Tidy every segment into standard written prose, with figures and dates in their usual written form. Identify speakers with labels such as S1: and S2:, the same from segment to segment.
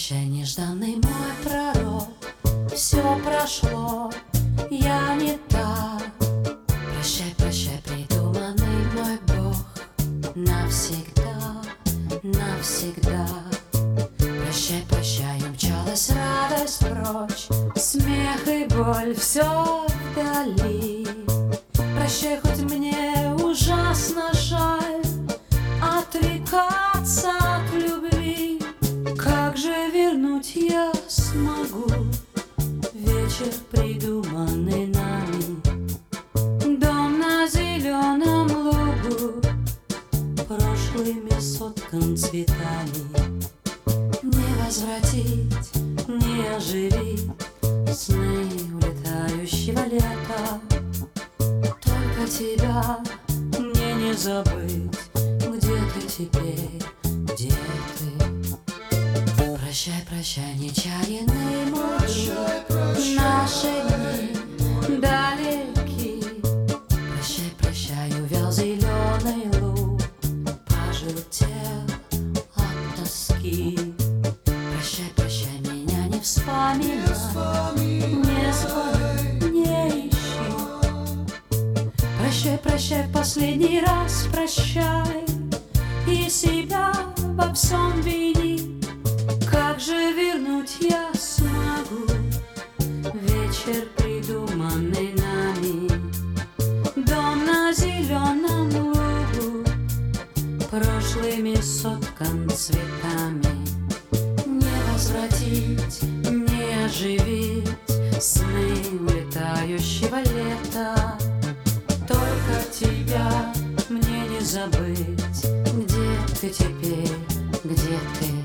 S1: прощай, нежданный мой пророк, все прошло, я не та. Прощай, прощай, придуманный мой Бог, навсегда, навсегда. Прощай, прощай, умчалась радость прочь, смех и боль все вдали. Прощай, хоть мне ужасно жаль отрекаться от любви. Как же вернуть я смогу вечер, придуманный нами, дом на зеленом лугу, прошлыми соткан цветами. Не возвратить, не оживить сны улетающего лета. Только тебя мне не забыть. Где ты теперь, где ты? Прощай, прощай, нечаянный мой друг, наши дни далеки. Прощай, прощай, увял зеленый луг, пожелтел от тоски. Прощай, прощай, меня не вспоминай, не звони, не ищи. Прощай, прощай, последний раз прощай, и себя во всем вини. Как же вернуть я смогу вечер, придуманный нами, дом на зеленом лугу, прошлыми соткан цветами. Не возвратить, не оживить сны улетающего лета. Только тебя мне не забыть. Где ты теперь, где ты?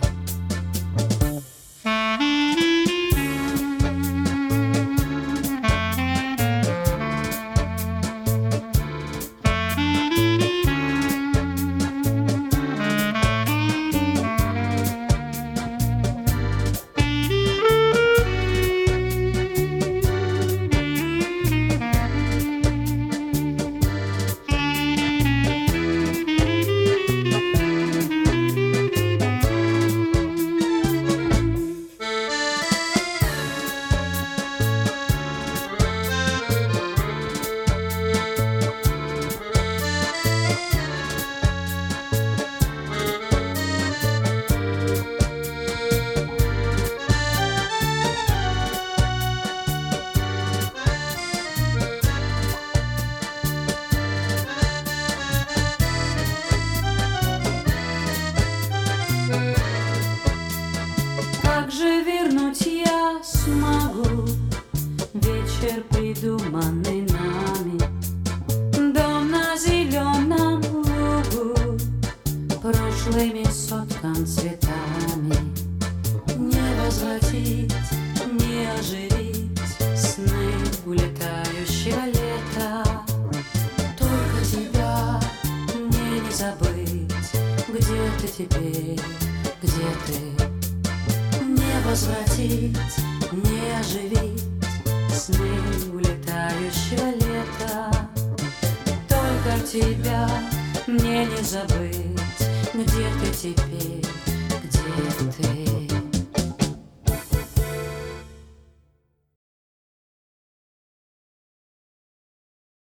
S1: Как же вернуть я смогу вечер, придуманный нами, дом на зеленом лугу, прошлыми соткан цветами. Не возвратить, не оживить сны улетающего лета. Только тебя мне не забыть. Где ты теперь, где ты? Не возвратить, не оживить сны улетающего лета. Только тебя мне не забыть. Где ты теперь, где ты?